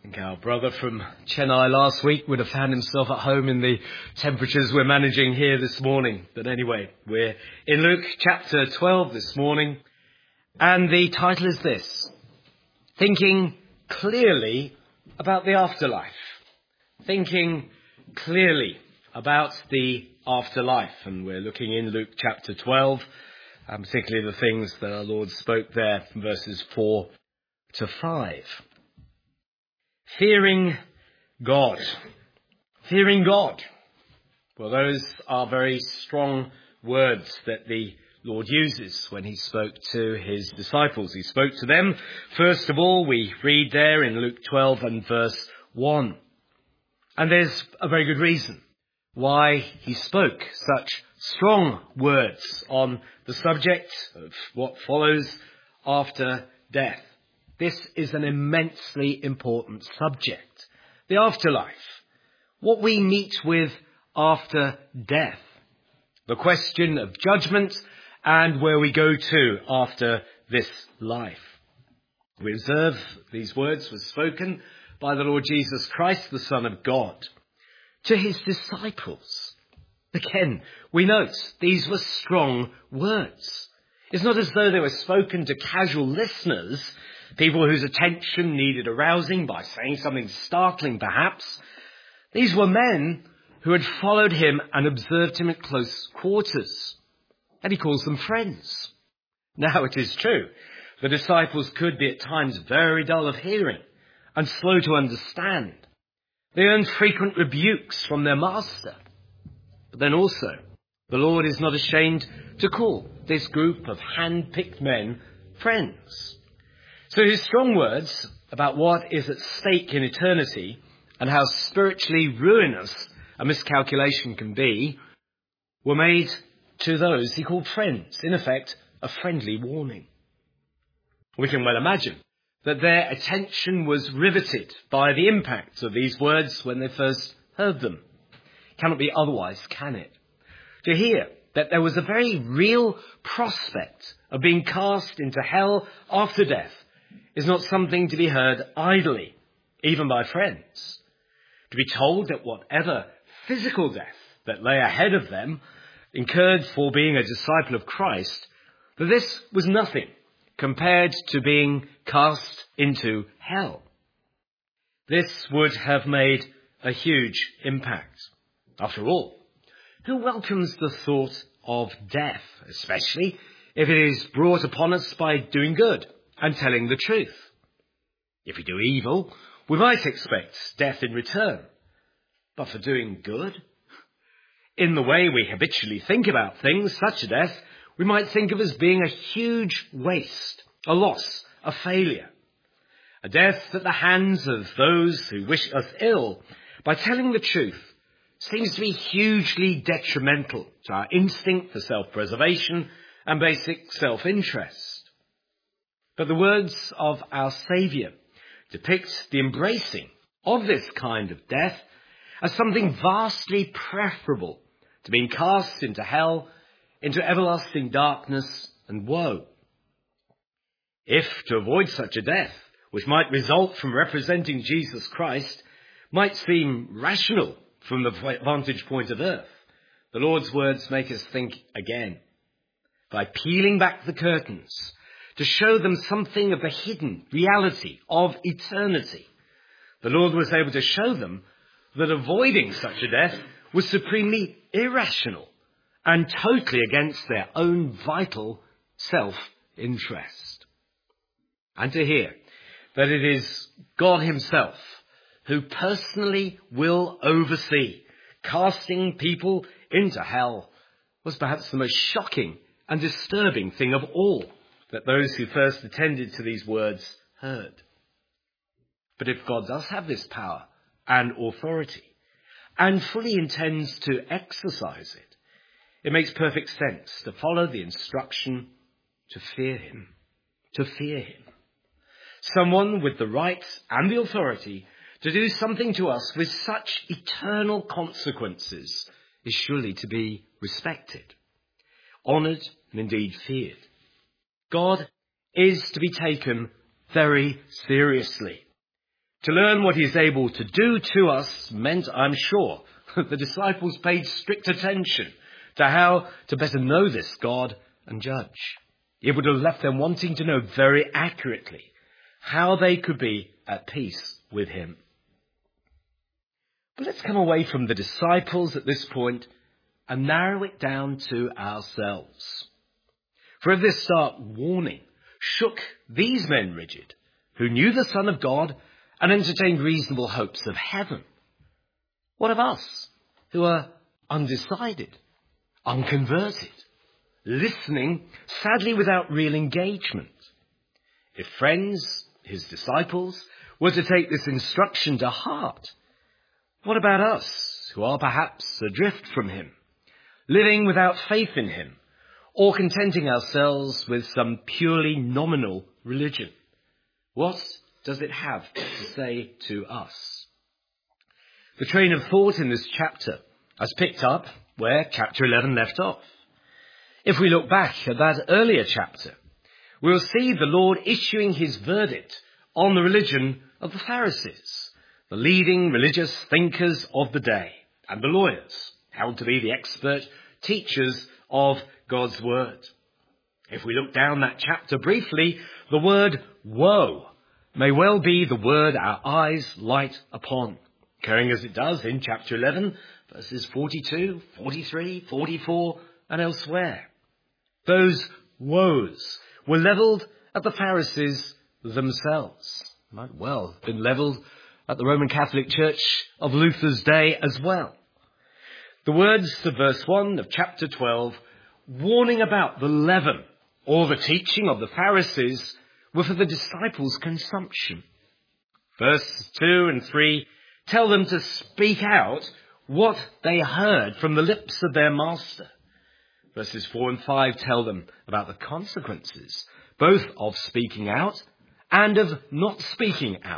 I think our brother from Chennai last week would have found himself at home in the temperatures we're managing here this morning. But anyway, we're in Luke chapter 12 this morning, and the title is this: Thinking Clearly About the Afterlife. Thinking clearly about the afterlife. And we're looking in Luke chapter 12, and particularly the things that our Lord spoke there from verses 4 to 5. Fearing God. Fearing God. Well, those are very strong words that the Lord uses when he spoke to his disciples. He spoke to them. First of all, we read there in Luke 12 and verse 1. And there's a very good reason why he spoke such strong words on the subject of what follows after death. This is an immensely important subject. The afterlife. What we meet with after death. The question of judgment and where we go to after this life. We observe these words were spoken by the Lord Jesus Christ, the Son of God, to his disciples. Again, we note these were strong words. It's not as though they were spoken to casual listeners, people whose attention needed arousing by saying something startling perhaps. These were men who had followed him and observed him at close quarters. And he calls them friends. Now it is true, the disciples could be at times very dull of hearing and slow to understand. They earned frequent rebukes from their master. But then also, the Lord is not ashamed to call this group of hand-picked men friends. So his strong words about what is at stake in eternity and how spiritually ruinous a miscalculation can be were made to those he called friends. In effect, a friendly warning. We can well imagine that their attention was riveted by the impact of these words when they first heard them. Cannot be otherwise, can it? To hear that there was a very real prospect of being cast into hell after death is not something to be heard idly, even by friends. To be told that whatever physical death that lay ahead of them incurred for being a disciple of Christ, that this was nothing compared to being cast into hell. This would have made a huge impact. After all, who welcomes the thought of death, especially if it is brought upon us by doing good and telling the truth? If we do evil, we might expect death in return. But for doing good, in the way we habitually think about things, such a death we might think of as being a huge waste, a loss, a failure. A death at the hands of those who wish us ill by telling the truth seems to be hugely detrimental to our instinct for self-preservation and basic self-interest. But the words of our Saviour depict the embracing of this kind of death as something vastly preferable to being cast into hell, into everlasting darkness and woe. If to avoid such a death, which might result from representing Jesus Christ, might seem rational from the vantage point of earth, the Lord's words make us think again. By peeling back the curtains to show them something of the hidden reality of eternity, the Lord was able to show them that avoiding such a death was supremely irrational and totally against their own vital self-interest. And to hear that it is God himself who personally will oversee casting people into hell was perhaps the most shocking and disturbing thing of all that those who first attended to these words heard. But if God does have this power and authority and fully intends to exercise it, it makes perfect sense to follow the instruction to fear him. To fear him. Someone with the right and the authority to do something to us with such eternal consequences is surely to be respected, honoured and indeed feared. God is to be taken very seriously. To learn what he is able to do to us meant, I'm sure, that the disciples paid strict attention to how to better know this God and judge. It would have left them wanting to know very accurately how they could be at peace with him. But let's come away from the disciples at this point and narrow it down to ourselves. For if this stark warning shook these men rigid, who knew the Son of God and entertained reasonable hopes of heaven, what of us, who are undecided, unconverted, listening, sadly without real engagement? If friends, his disciples, were to take this instruction to heart, what about us, who are perhaps adrift from him, living without faith in him, or contenting ourselves with some purely nominal religion? What does it have to say to us? The train of thought in this chapter has picked up where chapter 11 left off. If we look back at that earlier chapter, we'll see the Lord issuing his verdict on the religion of the Pharisees, the leading religious thinkers of the day, and the lawyers, held to be the expert teachers of God's word. If we look down that chapter briefly, the word woe may well be the word our eyes light upon, occurring as it does in chapter 11, verses 42, 43, 44, and elsewhere. Those woes were levelled at the Pharisees themselves. Might well have been levelled at the Roman Catholic Church of Luther's day as well. The words of verse 1 of chapter 12, warning about the leaven or the teaching of the Pharisees, were for the disciples' consumption. Verse 2 and 3 tell them to speak out what they heard from the lips of their master. Verses 4 and 5 tell them about the consequences, both of speaking out and of not speaking out.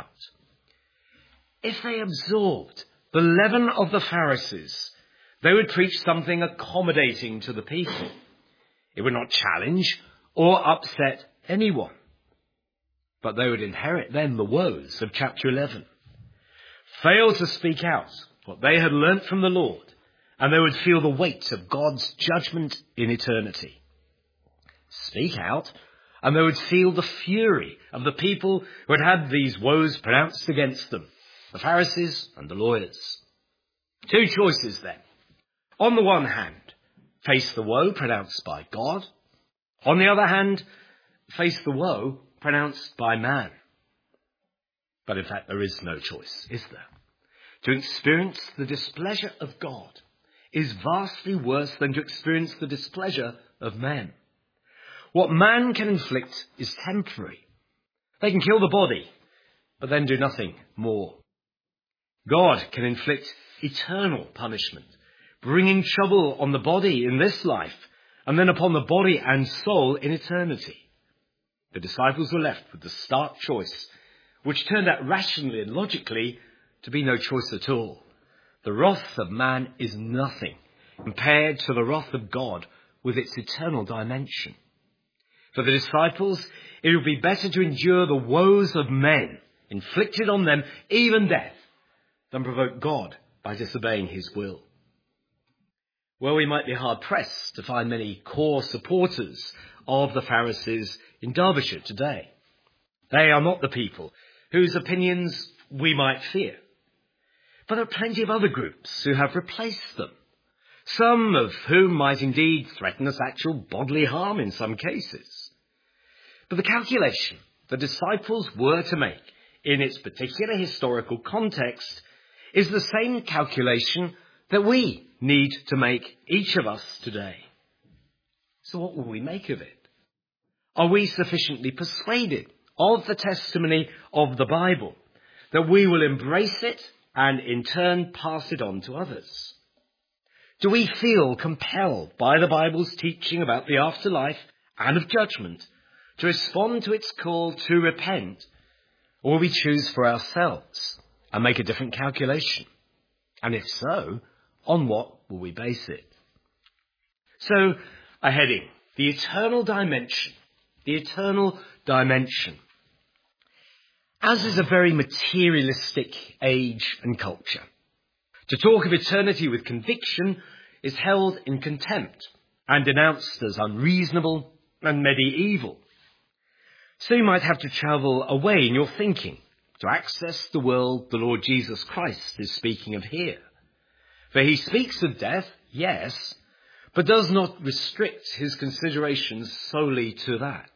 If they absorbed the leaven of the Pharisees, they would preach something accommodating to the people. It would not challenge or upset anyone. But they would inherit then the woes of chapter 11. Fail to speak out what they had learnt from the Lord, and they would feel the weight of God's judgment in eternity. Speak out, and they would feel the fury of the people who had had these woes pronounced against them, the Pharisees and the lawyers. Two choices then. On the one hand, face the woe pronounced by God. On the other hand, face the woe pronounced by man. But in fact, there is no choice, is there? To experience the displeasure of God is vastly worse than to experience the displeasure of men. What man can inflict is temporary. They can kill the body, but then do nothing more. God can inflict eternal punishment, bringing trouble on the body in this life, and then upon the body and soul in eternity. The disciples were left with the stark choice, which turned out rationally and logically to be no choice at all. The wrath of man is nothing compared to the wrath of God with its eternal dimension. For the disciples, it would be better to endure the woes of men inflicted on them, even death, than provoke God by disobeying his will. Well, we might be hard-pressed to find many core supporters of the Pharisees in Derbyshire today. They are not the people whose opinions we might fear. But there are plenty of other groups who have replaced them, some of whom might indeed threaten us actual bodily harm in some cases. But the calculation the disciples were to make in its particular historical context is the same calculation that we need to make, each of us today. So what will we make of it? Are we sufficiently persuaded of the testimony of the Bible that we will embrace it and in turn pass it on to others? Do we feel compelled by the Bible's teaching about the afterlife and of judgment to respond to its call to repent, or will we choose for ourselves and make a different calculation? And if so, on what will we base it? So, a heading, the eternal dimension. The eternal dimension. Ours is a very materialistic age and culture. To talk of eternity with conviction is held in contempt and denounced as unreasonable and medieval. So you might have to travel away in your thinking to access the world the Lord Jesus Christ is speaking of here. For he speaks of death, yes, but does not restrict his considerations solely to that.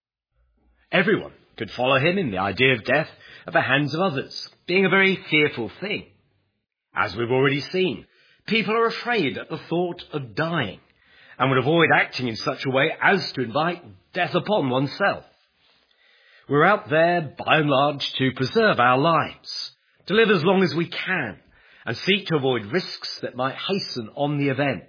Everyone could follow him in the idea of death at the hands of others, being a very fearful thing. As we've already seen, people are afraid at the thought of dying and would avoid acting in such a way as to invite death upon oneself. We're out there, by and large, to preserve our lives, to live as long as we can, and seek to avoid risks that might hasten on the event.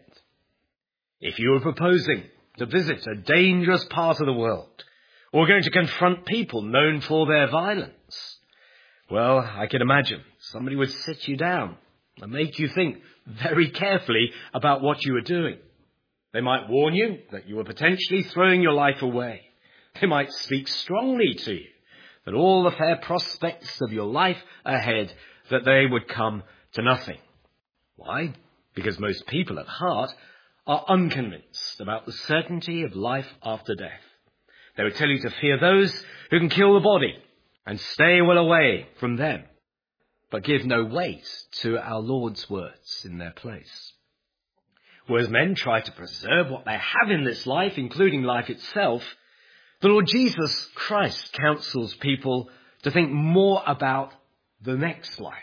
If you are proposing to visit a dangerous part of the world, or going to confront people known for their violence, well, I can imagine somebody would sit you down and make you think very carefully about what you are doing. They might warn you that you are potentially throwing your life away. They might speak strongly to you that all the fair prospects of your life ahead, that they would come to nothing. Why? Because most people at heart are unconvinced about the certainty of life after death. They would tell you to fear those who can kill the body and stay well away from them, but give no weight to our Lord's words in their place. Whereas men try to preserve what they have in this life, including life itself, the Lord Jesus Christ counsels people to think more about the next life.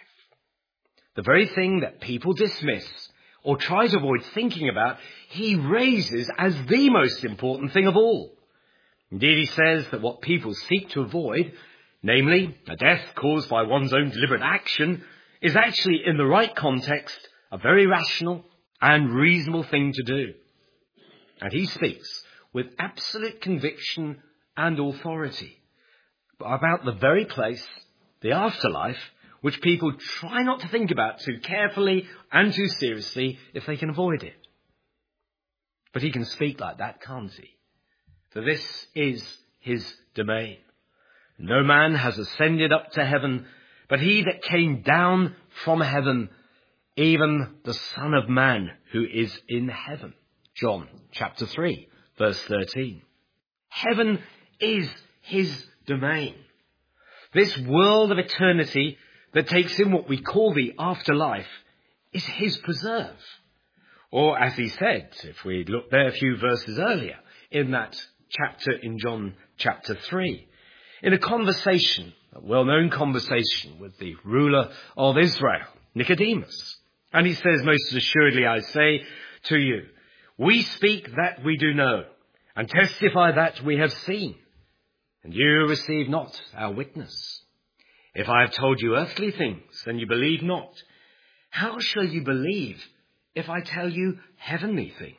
The very thing that people dismiss or try to avoid thinking about, he raises as the most important thing of all. Indeed, he says that what people seek to avoid, namely a death caused by one's own deliberate action, is actually, in the right context, a very rational and reasonable thing to do. And he speaks with absolute conviction and authority about the very place, the afterlife, which people try not to think about too carefully and too seriously if they can avoid it. But he can speak like that, can't he? For this is his domain. No man has ascended up to heaven, but he that came down from heaven, even the Son of Man who is in heaven. John chapter 3, verse 13. Heaven is his domain. This world of eternity that takes in what we call the afterlife is his preserve. Or as he said, if we look there a few verses earlier, in that chapter in John chapter 3, in a conversation, a well-known conversation with the ruler of Israel, Nicodemus. And he says, most assuredly I say to you, we speak that we do know, and testify that we have seen, and you receive not our witness. If I have told you earthly things, and you believe not, how shall you believe if I tell you heavenly things?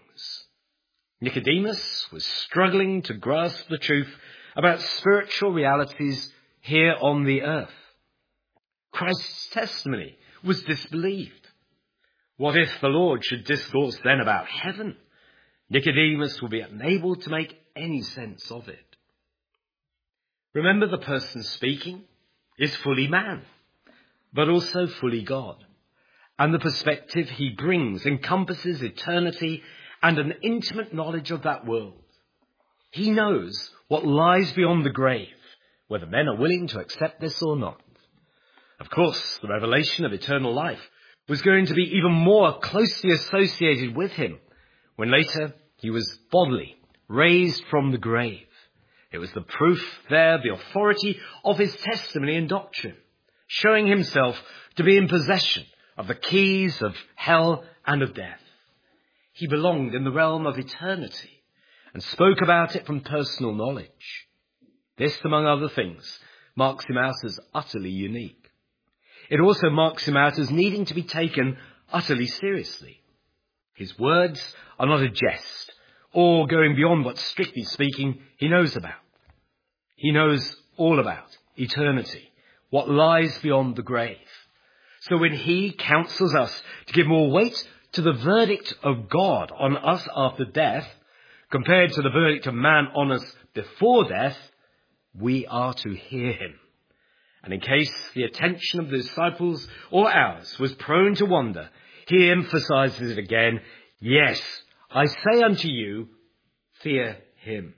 Nicodemus was struggling to grasp the truth about spiritual realities here on the earth. Christ's testimony was disbelieved. What if the Lord should discourse then about heaven? Nicodemus will be unable to make any sense of it. Remember, the person speaking is fully man, but also fully God. And the perspective he brings encompasses eternity and an intimate knowledge of that world. He knows what lies beyond the grave, whether men are willing to accept this or not. Of course, the revelation of eternal life was going to be even more closely associated with him when later he was bodily raised from the grave. It was the proof there, the authority of his testimony and doctrine, showing himself to be in possession of the keys of hell and of death. He belonged in the realm of eternity and spoke about it from personal knowledge. This, among other things, marks him out as utterly unique. It also marks him out as needing to be taken utterly seriously. His words are not a jest or going beyond what, strictly speaking, he knows about. He knows all about eternity, what lies beyond the grave. So when he counsels us to give more weight to the verdict of God on us after death, compared to the verdict of man on us before death, we are to hear him And in case the attention of the disciples or ours was prone to wander, he emphasizes it again. Yes, I say unto you, fear him.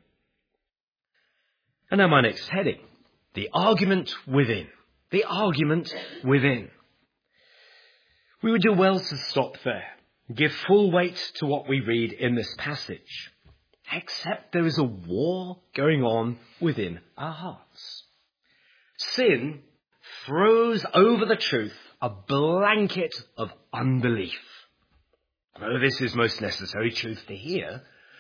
And now my next heading, the argument within. The argument within. We would do well to stop there and give full weight to what we read in this passage. Except there is a war going on within our hearts. Sin throws over the truth a blanket of unbelief. Although this is most necessary truth to hear,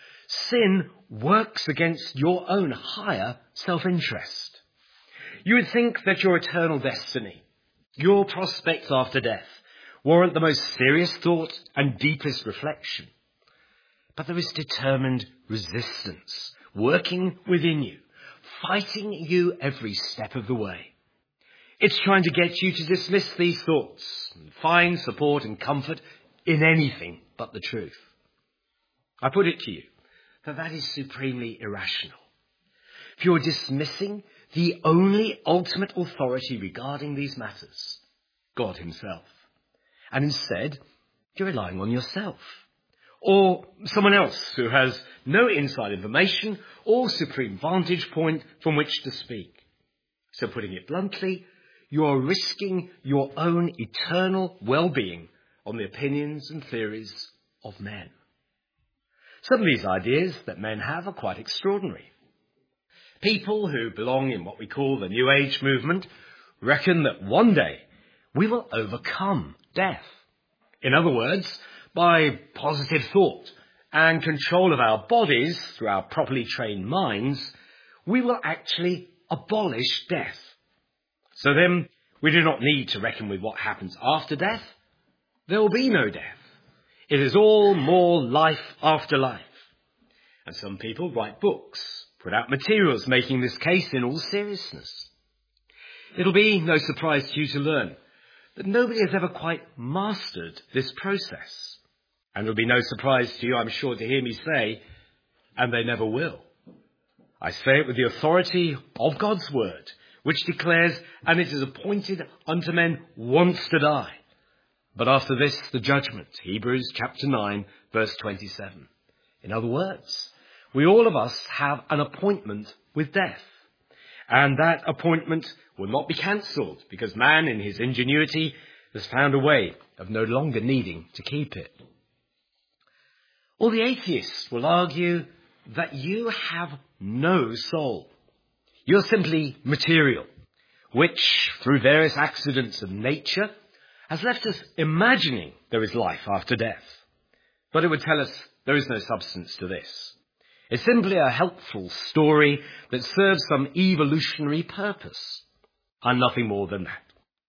sin works against your own higher self-interest. You would think that your eternal destiny, your prospects after death, warrant the most serious thought and deepest reflection. But there is determined resistance working within you, fighting you every step of the way. It's trying to get you to dismiss these thoughts and find support and comfort in anything but the truth. I put it to you that is supremely irrational. If you're dismissing the only ultimate authority regarding these matters, God himself, and instead you're relying on yourself or someone else who has no inside information or supreme vantage point from which to speak. So putting it bluntly, you are risking your own eternal well-being on the opinions and theories of men. Some of these ideas that men have are quite extraordinary. People who belong in what we call the New Age movement reckon that one day we will overcome death. In other words, by positive thought and control of our bodies through our properly trained minds, we will actually abolish death. So then, we do not need to reckon with what happens after death. There will be no death. It is all more life after life. And some people write books, put out materials making this case in all seriousness. It'll be no surprise to you to learn that nobody has ever quite mastered this process. And it'll be no surprise to you, I'm sure, to hear me say, and they never will. I say it with the authority of God's word, which declares, and it is appointed unto men once to die. But after this, the judgment. Hebrews chapter 9, verse 27. In other words, we all of us have an appointment with death. And that appointment will not be cancelled because man in his ingenuity has found a way of no longer needing to keep it. Or the atheists will argue that you have no soul. You're simply material, which, through various accidents of nature, has left us imagining there is life after death. But it would tell us there is no substance to this. It's simply a helpful story that serves some evolutionary purpose, and nothing more than that.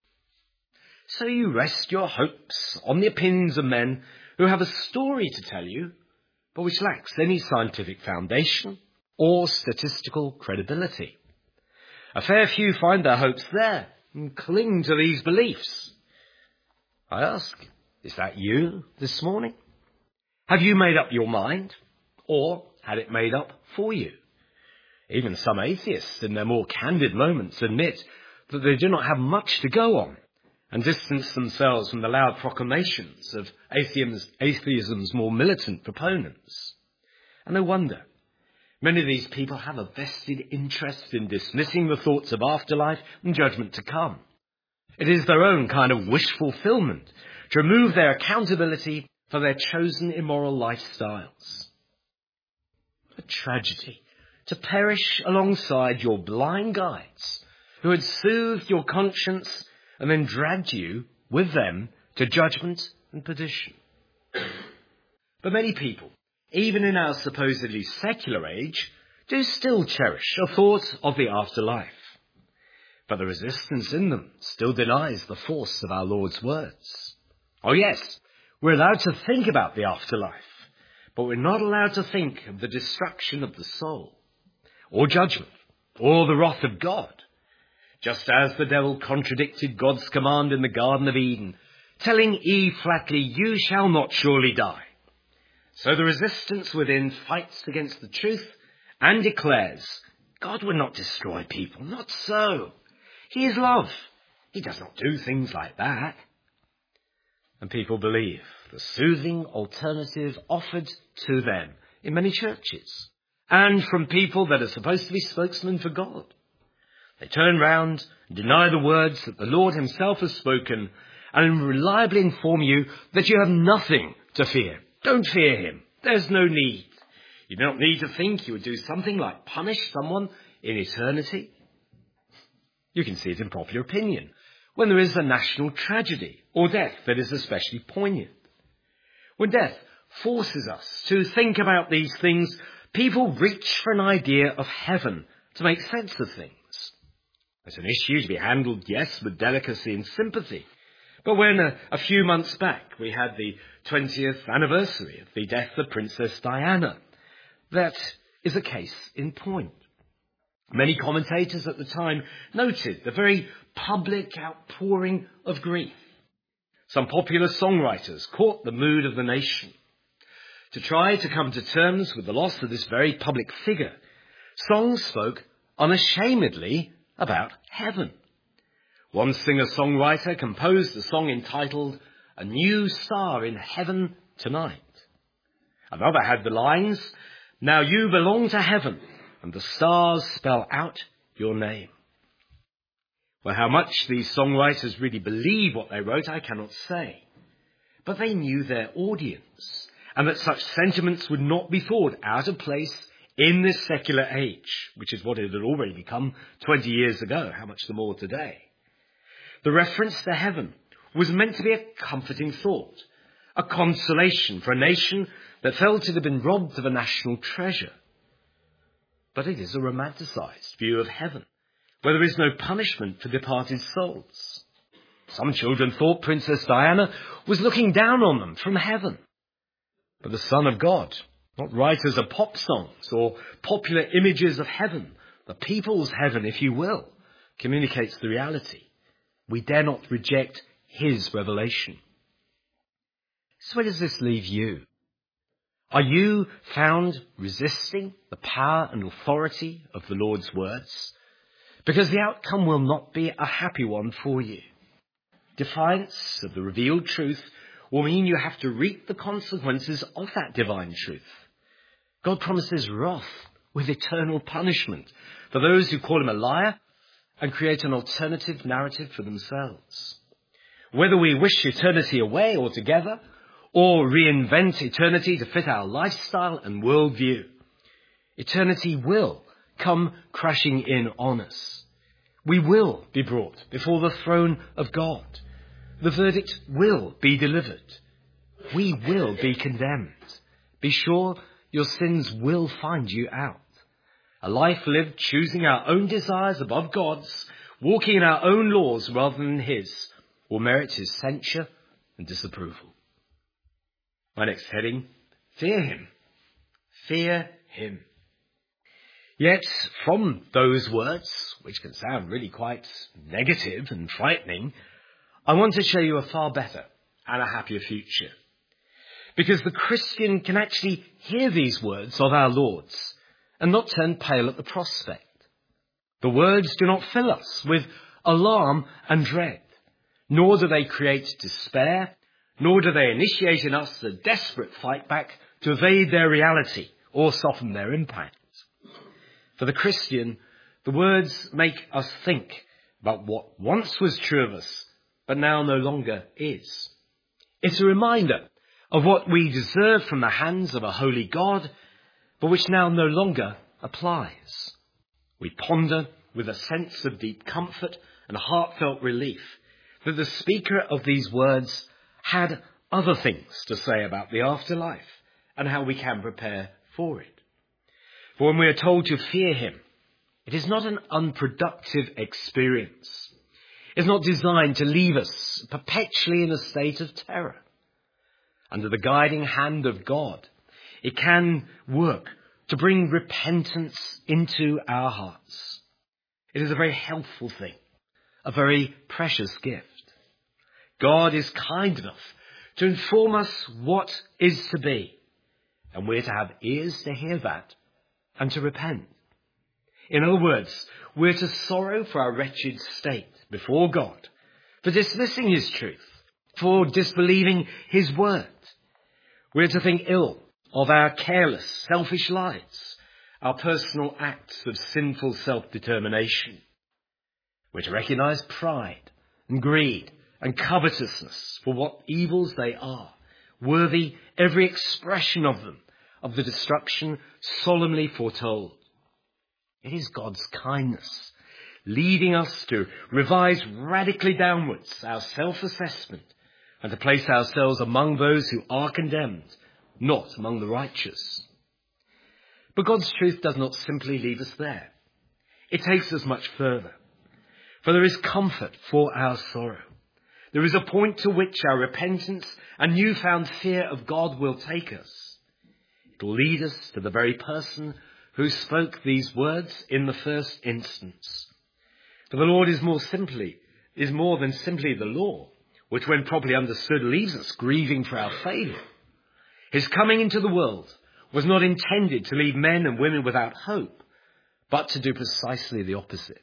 So you rest your hopes on the opinions of men who have a story to tell you, but which lacks any scientific foundation or statistical credibility. A fair few find their hopes there and cling to these beliefs. I ask, is that you this morning? Have you made up your mind, or had it made up for you? Even some atheists in their more candid moments admit that they do not have much to go on and distance themselves from the loud proclamations of atheism's more militant proponents. And no wonder. Many of these people have a vested interest in dismissing the thoughts of afterlife and judgment to come. It is their own kind of wish fulfillment to remove their accountability for their chosen immoral lifestyles. A tragedy to perish alongside your blind guides who had soothed your conscience and then dragged you with them to judgment and perdition. But many people, even in our supposedly secular age, do still cherish a thought of the afterlife. But the resistance in them still denies the force of our Lord's words. Oh yes, we're allowed to think about the afterlife, but we're not allowed to think of the destruction of the soul, or judgment, or the wrath of God. Just as the devil contradicted God's command in the Garden of Eden, telling Eve flatly, "You shall not surely die." So the resistance within fights against the truth and declares, God would not destroy people, not so. He is love. He does not do things like that. And people believe the soothing alternative offered to them in many churches and from people that are supposed to be spokesmen for God. They turn round and deny the words that the Lord himself has spoken and reliably inform you that you have nothing to fear. Don't fear him. There's no need. You do not need to think he would do something like punish someone in eternity. You can see it in popular opinion when there is a national tragedy or death that is especially poignant. When death forces us to think about these things, people reach for an idea of heaven to make sense of things. It's an issue to be handled, yes, with delicacy and sympathy. But when a few months back we had the 20th anniversary of the death of Princess Diana, that is a case in point. Many commentators at the time noted the very public outpouring of grief. Some popular songwriters caught the mood of the nation. To try to come to terms with the loss of this very public figure, songs spoke unashamedly about heaven. One singer-songwriter composed a song entitled "A New Star in Heaven Tonight." Another had the lines, "Now you belong to heaven, and the stars spell out your name." Well, how much these songwriters really believe what they wrote, I cannot say. But they knew their audience, and that such sentiments would not be thought out of place in this secular age, which is what it had already become 20 years ago, how much the more today. The reference to heaven was meant to be a comforting thought, a consolation for a nation that felt it had been robbed of a national treasure. But it is a romanticized view of heaven, where there is no punishment for departed souls. Some children thought Princess Diana was looking down on them from heaven. But the Son of God, not writers of pop songs or popular images of heaven, the people's heaven, if you will, communicates the reality. We dare not reject his revelation. So where does this leave you? Are you found resisting the power and authority of the Lord's words? Because the outcome will not be a happy one for you. Defiance of the revealed truth will mean you have to reap the consequences of that divine truth. God promises wrath with eternal punishment for those who call him a liar and create an alternative narrative for themselves. Whether we wish eternity away altogether or reinvent eternity to fit our lifestyle and worldview, eternity will come crashing in on us. We will be brought before the throne of God. The verdict will be delivered. We will be condemned. Be sure your sins will find you out. A life lived choosing our own desires above God's, walking in our own laws rather than his, will merit his censure and disapproval. My next heading, fear him. Fear him. Yet from those words, which can sound really quite negative and frightening, I want to show you a far better and a happier future. Because the Christian can actually hear these words of our Lord's and not turn pale at the prospect. The words do not fill us with alarm and dread, nor do they create despair, nor do they initiate in us a desperate fight back to evade their reality or soften their impact. For the Christian, the words make us think about what once was true of us, but now no longer is. It's a reminder of what we deserve from the hands of a holy God, but which now no longer applies. We ponder with a sense of deep comfort and heartfelt relief that the speaker of these words had other things to say about the afterlife and how we can prepare for it. For when we are told to fear him, it is not an unproductive experience. It's not designed to leave us perpetually in a state of terror. Under the guiding hand of God, it can work to bring repentance into our hearts. It is a very helpful thing, a very precious gift. God is kind enough to inform us what is to be, and we're to have ears to hear that and to repent. In other words, we're to sorrow for our wretched state before God, for dismissing his truth, for disbelieving his word. We're to think ill of our careless, selfish lives, our personal acts of sinful self-determination. We're to recognize pride and greed and covetousness for what evils they are, worthy every expression of them, of the destruction solemnly foretold. It is God's kindness, leading us to revise radically downwards our self-assessment and to place ourselves among those who are condemned, not among the righteous. But God's truth does not simply leave us there. It takes us much further. For there is comfort for our sorrow. There is a point to which our repentance and newfound fear of God will take us. It will lead us to the very person who spoke these words in the first instance. For the Lord is more than simply the law, which when properly understood leaves us grieving for our failure. His coming into the world was not intended to leave men and women without hope, but to do precisely the opposite.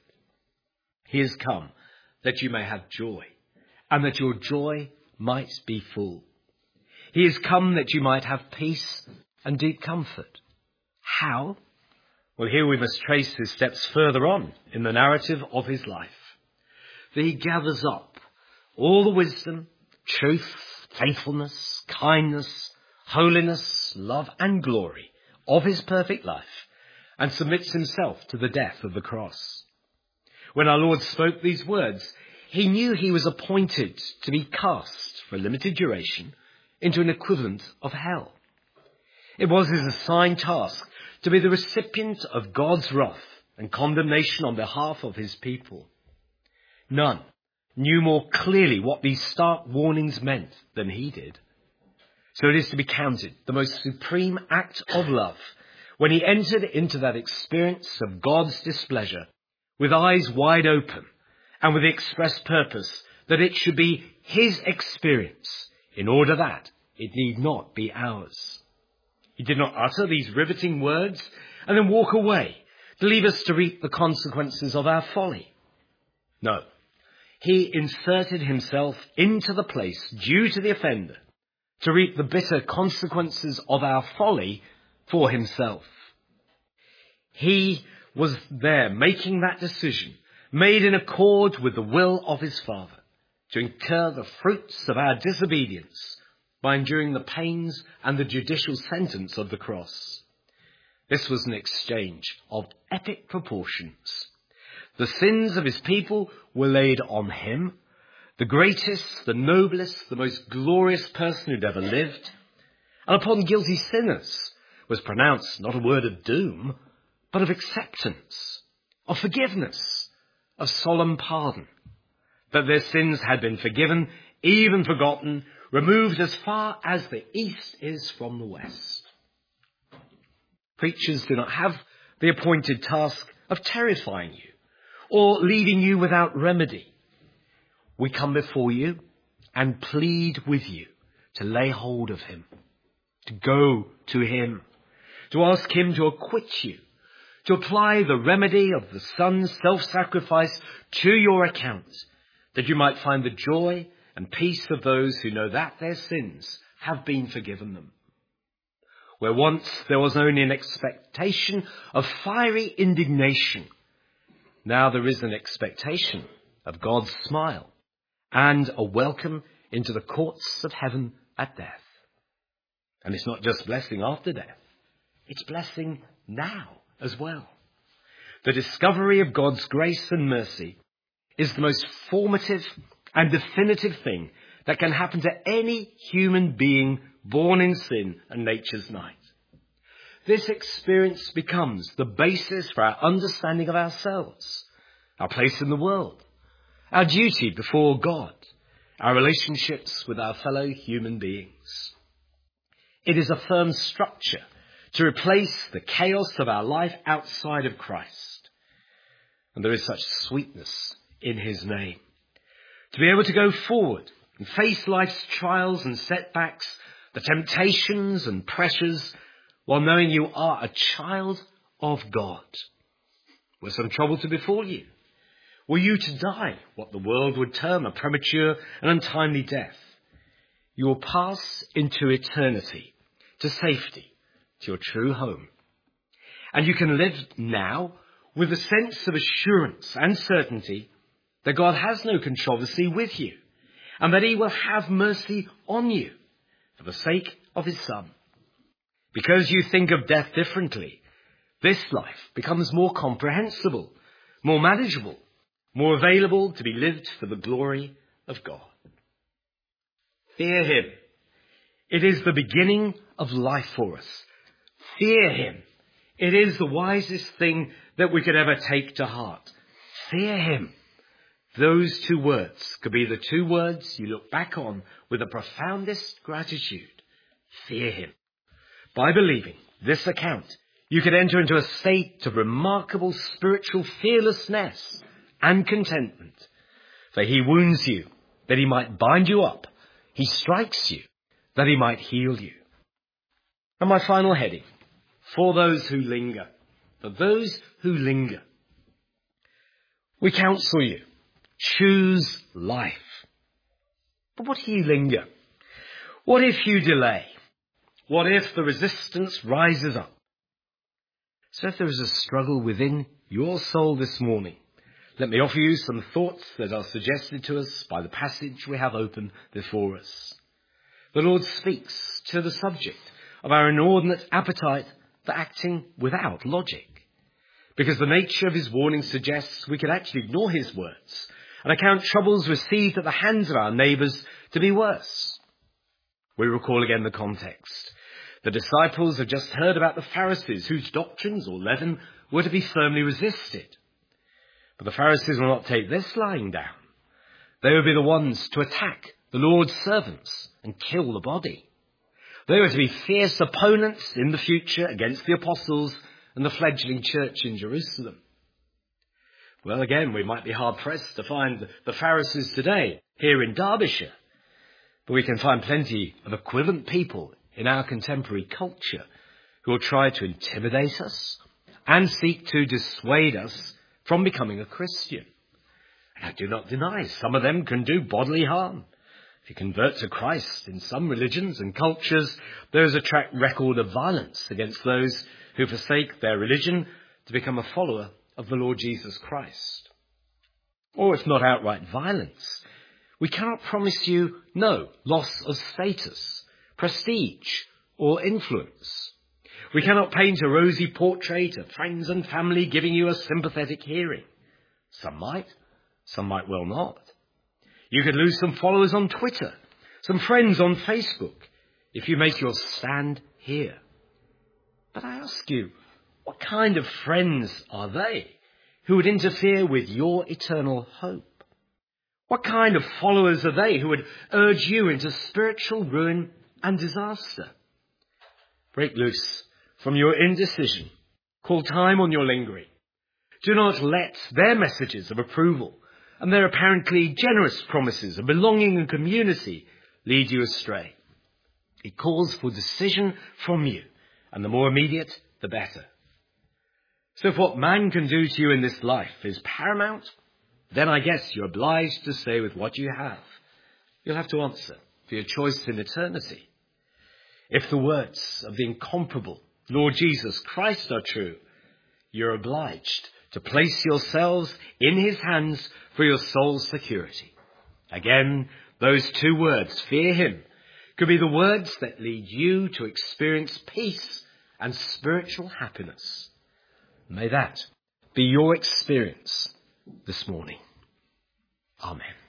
He has come that you may have joy, and that your joy might be full. He has come that you might have peace and deep comfort. How? Well, here we must trace his steps further on in the narrative of his life. For he gathers up all the wisdom, truth, faithfulness, kindness, holiness, love and glory of his perfect life and submits himself to the death of the cross. When our Lord spoke these words, he knew he was appointed to be cast for a limited duration into an equivalent of hell. It was his assigned task to be the recipient of God's wrath and condemnation on behalf of his people. None knew more clearly what these stark warnings meant than he did. So it is to be counted the most supreme act of love when he entered into that experience of God's displeasure with eyes wide open and with the express purpose that it should be his experience in order that it need not be ours. He did not utter these riveting words and then walk away to leave us to reap the consequences of our folly. No, he inserted himself into the place due to the offender to reap the bitter consequences of our folly for himself. He was there making that decision, made in accord with the will of his Father, to incur the fruits of our disobedience by enduring the pains and the judicial sentence of the cross. This was an exchange of epic proportions. The sins of his people were laid on him, the greatest, the noblest, the most glorious person who'd ever lived, and upon guilty sinners was pronounced not a word of doom, but of acceptance, of forgiveness, of solemn pardon, that their sins had been forgiven, even forgotten, removed as far as the east is from the west. Preachers do not have the appointed task of terrifying you or leaving you without remedy. We come before you and plead with you to lay hold of him, to go to him, to ask him to acquit you, to apply the remedy of the Son's self-sacrifice to your account, that you might find the joy and peace of those who know that their sins have been forgiven them. Where once there was only an expectation of fiery indignation, now there is an expectation of God's smile and a welcome into the courts of heaven at death. And it's not just blessing after death, it's blessing now as well. The discovery of God's grace and mercy is the most formative and definitive thing that can happen to any human being born in sin and nature's night. This experience becomes the basis for our understanding of ourselves, our place in the world, our duty before God, our relationships with our fellow human beings. It is a firm structure to replace the chaos of our life outside of Christ. And there is such sweetness in his name. To be able to go forward and face life's trials and setbacks, the temptations and pressures, while knowing you are a child of God. Were some trouble to befall you? Were you to die what the world would term a premature and untimely death? You will pass into eternity, to safety, to your true home. And you can live now with a sense of assurance and certainty that God has no controversy with you, and that he will have mercy on you for the sake of his Son. Because you think of death differently, this life becomes more comprehensible, more manageable, more available to be lived for the glory of God. Fear him. It is the beginning of life for us. Fear him. It is the wisest thing that we could ever take to heart. Fear him. Those two words could be the two words you look back on with the profoundest gratitude. Fear him. By believing this account, you could enter into a state of remarkable spiritual fearlessness and contentment. For he wounds you, that he might bind you up. He strikes you, that he might heal you. And my final heading, for those who linger. For those who linger. We counsel you, choose life. But what if you linger? What if you delay? What if the resistance rises up? So if there is a struggle within your soul this morning, let me offer you some thoughts that are suggested to us by the passage we have open before us. The Lord speaks to the subject of our inordinate appetite for acting without logic, because the nature of his warning suggests we could actually ignore his words and account troubles received at the hands of our neighbours to be worse. We recall again the context. The disciples have just heard about the Pharisees, whose doctrines or leaven were to be firmly resisted. But the Pharisees will not take this lying down. They will be the ones to attack the Lord's servants and kill the body. They were to be fierce opponents in the future against the apostles and the fledgling church in Jerusalem. Well, again, we might be hard-pressed to find the Pharisees today here in Derbyshire, but we can find plenty of equivalent people in our contemporary culture who will try to intimidate us and seek to dissuade us from becoming a Christian. And I do not deny some of them can do bodily harm. If you convert to Christ in some religions and cultures, there is a track record of violence against those who forsake their religion to become a follower of the Lord Jesus Christ. Or if not outright violence, we cannot promise you no loss of status, prestige, or influence. We cannot paint a rosy portrait of friends and family giving you a sympathetic hearing. Some might well not. You could lose some followers on Twitter, some friends on Facebook, if you make your stand here. But I ask you, what kind of friends are they who would interfere with your eternal hope? What kind of followers are they who would urge you into spiritual ruin and disaster? Break loose from your indecision. Call time on your lingering. Do not let their messages of approval and their apparently generous promises of belonging and community lead you astray. It calls for decision from you, and the more immediate, the better. So if what man can do to you in this life is paramount, then I guess you're obliged to stay with what you have. You'll have to answer for your choice in eternity. If the words of the incomparable Lord Jesus Christ are true, you're obliged to place yourselves in his hands for your soul's security. Again, those two words, fear him, could be the words that lead you to experience peace and spiritual happiness. May that be your experience this morning. Amen.